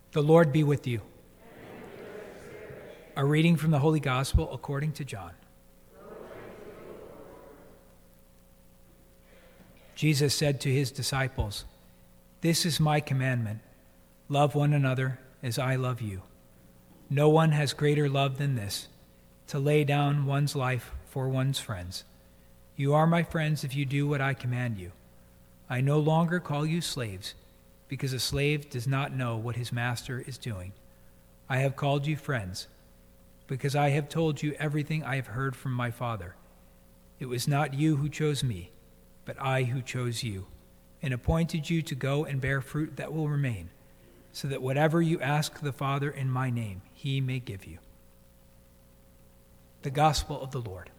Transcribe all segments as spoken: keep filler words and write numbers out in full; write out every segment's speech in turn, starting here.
The Lord be with you. A reading from the Holy Gospel according to John. Jesus said to his disciples, "This is my commandment. Love one another as I love you. No one has greater love than this, to lay down one's life for one's friends. You are my friends if you do what I command you. I no longer call you slaves, because a slave does not know what his master is doing. I have called you friends, because I have told you everything I have heard from my Father. It was not you who chose me, but I who chose you, and appointed you to go and bear fruit that will remain, so that whatever you ask the Father in my name, he may give you." The Gospel of the Lord.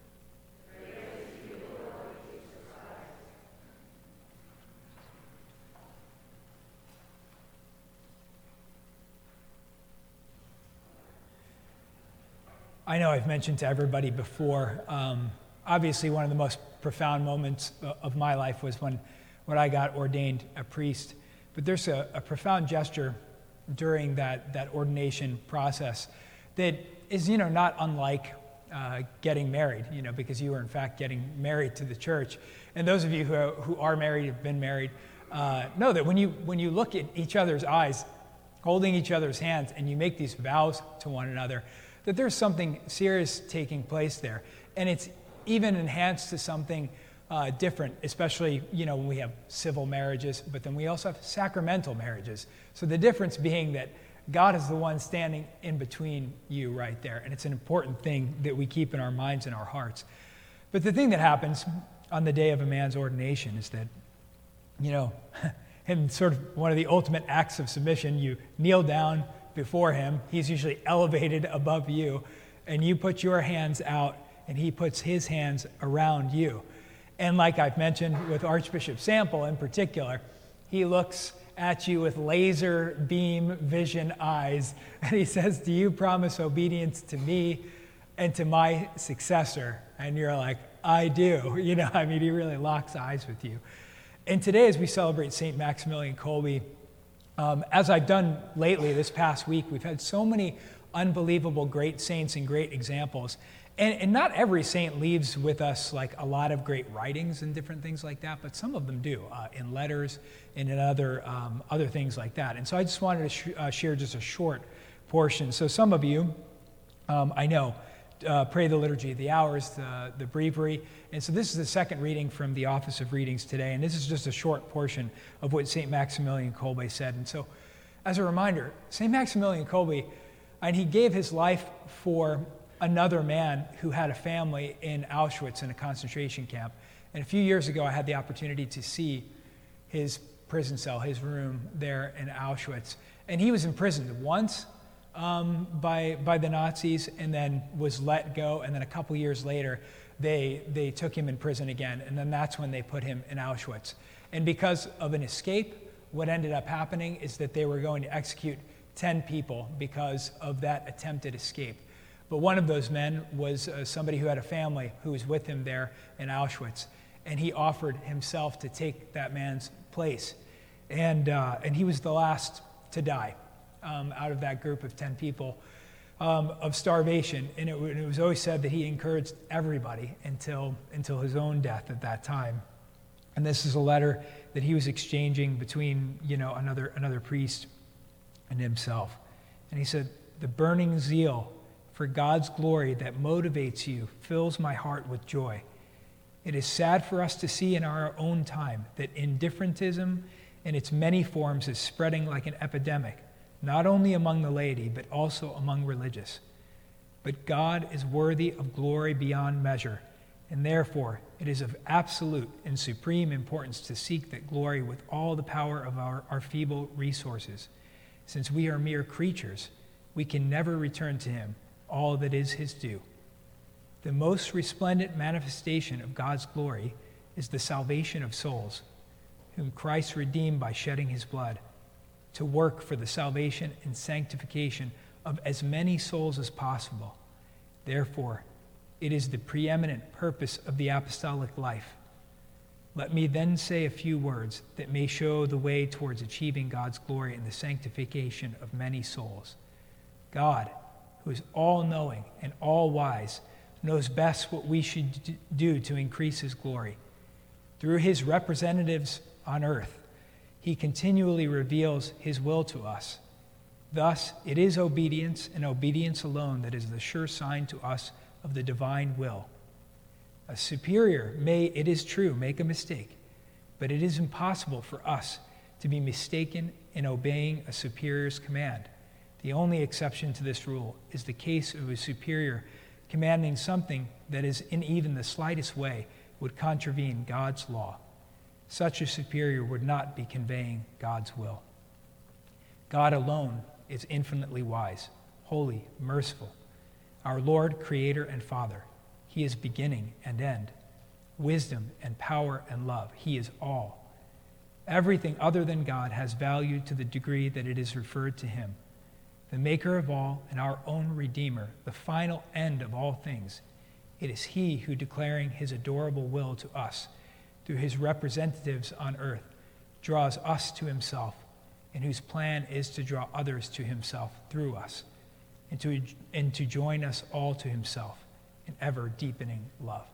I know I've mentioned to everybody before, um, obviously one of the most profound moments of my life was when, when I got ordained a priest. But there's a, a profound gesture during that, that ordination process that is, you know, not unlike uh, getting married, you know, because you are in fact getting married to the church. And those of you who are, who are married, have been married, uh, know that when you when you look at each other's eyes, holding each other's hands, and you make these vows to one another, that there's something serious taking place there. And it's even enhanced to something uh, different, especially, you know, when we have civil marriages, but then we also have sacramental marriages. So the difference being that God is the one standing in between you right there. And it's an important thing that we keep in our minds and our hearts. But the thing that happens on the day of a man's ordination is that, you know, in sort of one of the ultimate acts of submission, you kneel down before him. He's usually elevated above you, and you put your hands out, and he puts his hands around you. And like I've mentioned with Archbishop Sample in particular, he looks at you with laser beam vision eyes, and he says, "Do you promise obedience to me and to my successor?" And you're like, "I do." You know, I mean, he really locks eyes with you. And today, as we celebrate Saint Maximilian Kolbe, Um, as I've done lately this past week, we've had so many unbelievable great saints and great examples. And, and not every saint leaves with us like a lot of great writings and different things like that, but some of them do, uh, in letters and in other, um, other things like that. And so I just wanted to sh- uh, share just a short portion. So some of you, um, I know, Uh, pray the Liturgy of the Hours, the, the Breviary. And so this is the second reading from the Office of Readings today, and this is just a short portion of what Saint Maximilian Kolbe said. And so, as a reminder, Saint Maximilian Kolbe, and he gave his life for another man who had a family in Auschwitz in a concentration camp. And a few years ago, I had the opportunity to see his prison cell, his room there in Auschwitz. And he was imprisoned once, Um, by by the Nazis, and then was let go, and then a couple years later they they took him in prison again, and then that's when they put him in Auschwitz. And because of an escape, what ended up happening is that they were going to execute ten people because of that attempted escape. But one of those men was uh, somebody who had a family who was with him there in Auschwitz, and he offered himself to take that man's place, and uh, and he was the last to die Um, out of that group of ten people um, of starvation. And it, it was always said that he encouraged everybody until until his own death at that time. And this is a letter that he was exchanging between, you know, another another priest and himself. And he said, "The burning zeal for God's glory that motivates you fills my heart with joy. It is sad for us to see in our own time that indifferentism in its many forms is spreading like an epidemic, not only among the laity, but also among religious. But God is worthy of glory beyond measure, and therefore it is of absolute and supreme importance to seek that glory with all the power of our, our feeble resources. Since we are mere creatures, we can never return to him all that is his due. The most resplendent manifestation of God's glory is the salvation of souls, whom Christ redeemed by shedding his blood, to work for the salvation and sanctification of as many souls as possible. Therefore, it is the preeminent purpose of the apostolic life Let me then say a few words that may show the way towards achieving God's glory and the sanctification of many souls. God, who is all-knowing and all-wise, knows best what we should do to increase his glory. Through his representatives on earth, he continually reveals his will to us. Thus, it is obedience and obedience alone that is the sure sign to us of the divine will. A superior may, it is true, make a mistake, but it is impossible for us to be mistaken in obeying a superior's command. The only exception to this rule is the case of a superior commanding something that is in even the slightest way would contravene God's law. Such a superior would not be conveying God's will. God alone is infinitely wise, holy, merciful, our Lord, Creator, and Father. He is beginning and end, wisdom and power and love. He is all. Everything other than God has value to the degree that it is referred to him. The maker of all and our own Redeemer, the final end of all things. It is he who, declaring his adorable will to us through his representatives on earth, draws us to himself, and whose plan is to draw others to himself through us, and to, and to join us all to himself in ever-deepening love.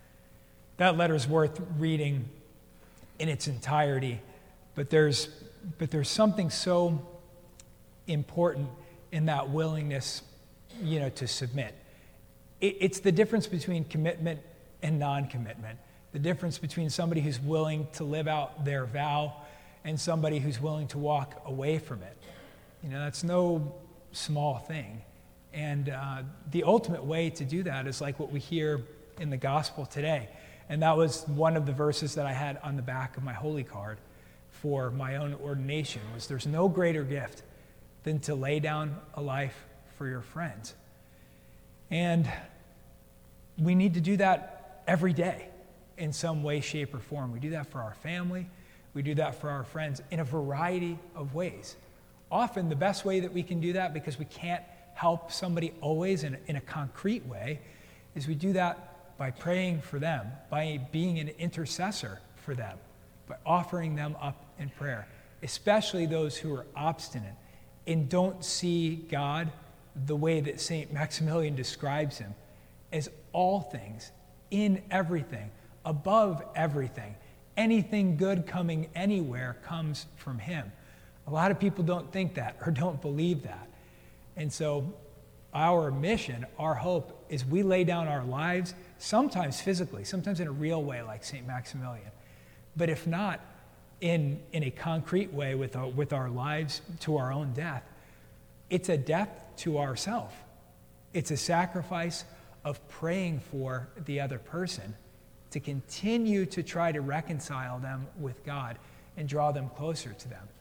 That letter is worth reading in its entirety, but there's, but there's something so important in that willingness, you know, to submit. It, it's the difference between commitment and non-commitment, the difference between somebody who's willing to live out their vow and somebody who's willing to walk away from it. You know, that's no small thing. And uh, the ultimate way to do that is like what we hear in the gospel today. And that was one of the verses that I had on the back of my holy card for my own ordination, was there's no greater gift than to lay down a life for your friends. And we need to do that every day in some way, shape, or form. We do that for our family. We do that for our friends in a variety of ways. Often the best way that we can do that, because we can't help somebody always in, in a concrete way, is we do that by praying for them, by being an intercessor for them, by offering them up in prayer, especially those who are obstinate and don't see God the way that Saint Maximilian describes him, as all things, in everything, above everything. Anything good coming anywhere comes from him. A lot of people don't think that or don't believe that. And so our mission, our hope, is we lay down our lives, sometimes physically, sometimes in a real way like Saint Maximilian. But if not, in, in a concrete way with our, with our lives to our own death, it's a death to ourself. It's a sacrifice of praying for the other person to continue to try to reconcile them with God and draw them closer to them.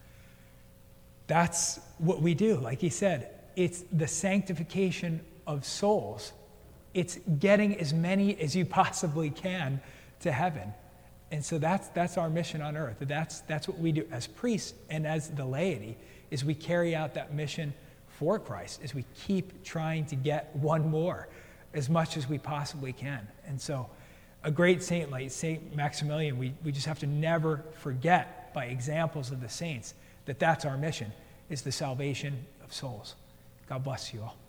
That's what we do. Like he said, it's the sanctification of souls. It's getting as many as you possibly can to heaven. And so that's that's our mission on earth. That's that's what we do as priests and as the laity, is we carry out that mission for Christ, as we keep trying to get one more as much as we possibly can. And so a great saint like Saint Maximilian, we, we just have to never forget by examples of the saints that that's our mission, is the salvation of souls. God bless you all.